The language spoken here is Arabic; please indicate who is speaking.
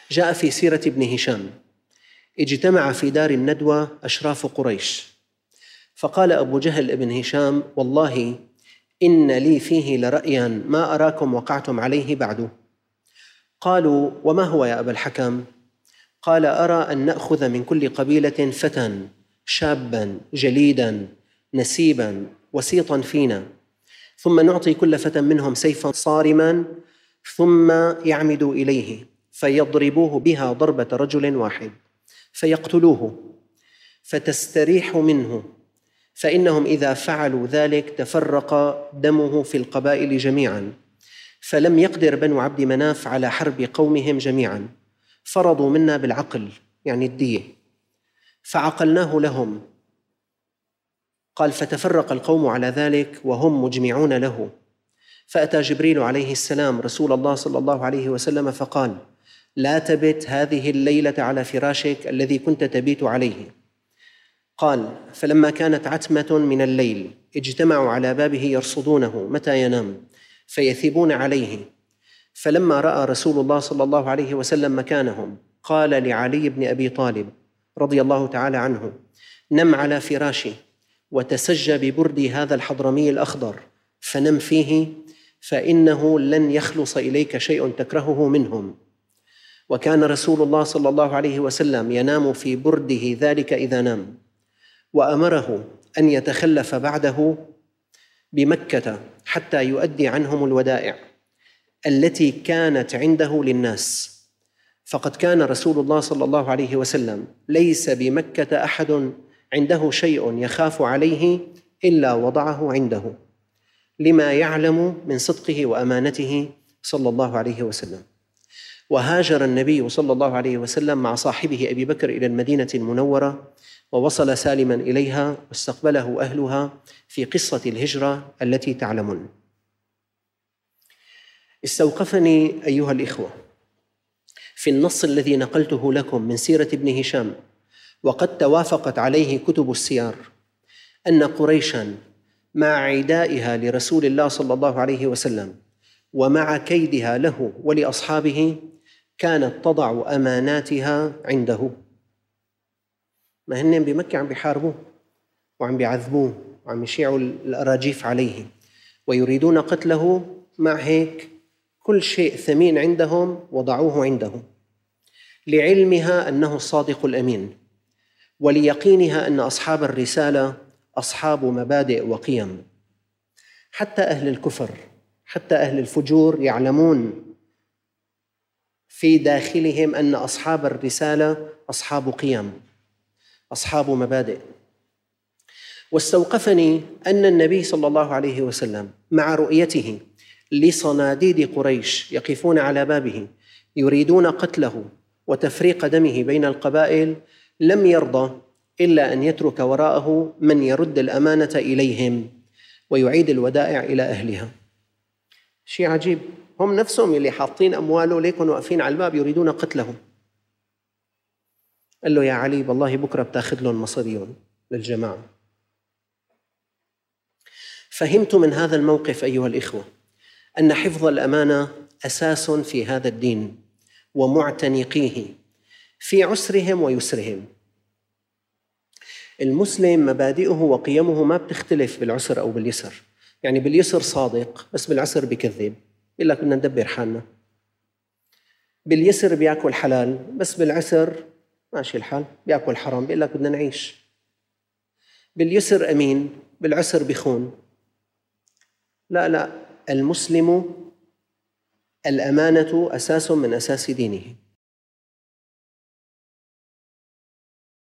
Speaker 1: جاء في سيرة ابن هشام: اجتمع في دار الندوة أشراف قريش، فقال أبو جهل ابن هشام: والله إن لي فيه لرأيا ما أراكم وقعتم عليه بعد. قالوا: وما هو يا أبا الحكم؟ قال: أرى أن نأخذ من كل قبيلة فتى شابا جليدا نسيبا وسيطا فينا، ثم نعطي كل فتى منهم سيفا صارما، ثم يعمد إليه فيضربوه بها ضربة رجل واحد فيقتلوه فتستريح منه، فإنهم إذا فعلوا ذلك تفرق دمه في القبائل جميعا، فلم يقدر بنو عبد مناف على حرب قومهم جميعا، فرضوا منا بالعقل يعني الدية، فعقلناه لهم. قال: فتفرق القوم على ذلك وهم مجمعون له، فأتى جبريل عليه السلام رسول الله صلى الله عليه وسلم فقال: لا تبت هذه الليلة على فراشك الذي كنت تبيت عليه. قال: فلما كانت عتمة من الليل اجتمعوا على بابه يرصدونه متى ينام فيثبون عليه، فلما رأى رسول الله صلى الله عليه وسلم مكانهم قال لعلي بن أبي طالب رضي الله تعالى عنه: نم على فراشي وتسج ببردي هذا الحضرمي الأخضر فنم فيه، فإنه لن يخلص إليك شيء تكرهه منهم. وكان رسول الله صلى الله عليه وسلم ينام في برده ذلك إذا نام، وأمره أن يتخلف بعده بمكة حتى يؤدي عنهم الودائع التي كانت عنده للناس، فقد كان رسول الله صلى الله عليه وسلم ليس بمكة أحد عنده شيء يخاف عليه إلا وضعه عنده، لما يعلم من صدقه وأمانته صلى الله عليه وسلم. وهاجر النبي صلى الله عليه وسلم مع صاحبه أبي بكر إلى المدينة المنورة، ووصل سالما إليها واستقبله أهلها في قصة الهجرة التي تعلمون. استوقفني أيها الإخوة في النص الذي نقلته لكم من سيرة ابن هشام، وقد توافقت عليه كتب السير، أن قريشاً مع عدائها لرسول الله صلى الله عليه وسلم ومع كيدها له ولأصحابه كانت تضع أماناتها عنده. ما هن بمكة عم بيحاربوه وعم بيعذبوه وعم يشيعوا الأراجيف عليه ويريدون قتله، مع هيك كل شيء ثمين عندهم وضعوه عنده، لعلمها أنه الصادق الأمين، وليقينها أن أصحاب الرسالة أصحاب مبادئ وقيم. حتى أهل الكفر، حتى أهل الفجور يعلمون في داخلهم أن أصحاب الرسالة أصحاب قيم، أصحاب مبادئ. واستوقفني أن النبي صلى الله عليه وسلم مع رؤيته لصناديد قريش يقفون على بابه يريدون قتله وتفريق دمه بين القبائل لم يرضى إلا أن يترك وراءه من يرد الأمانة إليهم ويعيد الودائع إلى أهلها. شيء عجيب، هم نفسهم اللي حاطين أمواله ليكن واقفين على الباب يريدون قتلهم. قال له: يا علي والله بكرة بتاخذ لهم مصريهم للجماعة. فهمت من هذا الموقف أيها الإخوة أن حفظ الأمانة أساس في هذا الدين ومعتنقيه في عسرهم ويسرهم. المسلم مبادئه وقيمه ما بتختلف بالعسر أو باليسر، يعني باليسر صادق بس بالعسر بكذب، يقول لك بدنا ندبر حالنا. باليسر بيأكل حلال بس بالعسر ماشي الحال بيأكل حرام، بيقول لك بدنا نعيش. باليسر أمين بالعسر بخون. لا، المسلم الأمانة أساس من أساس دينه.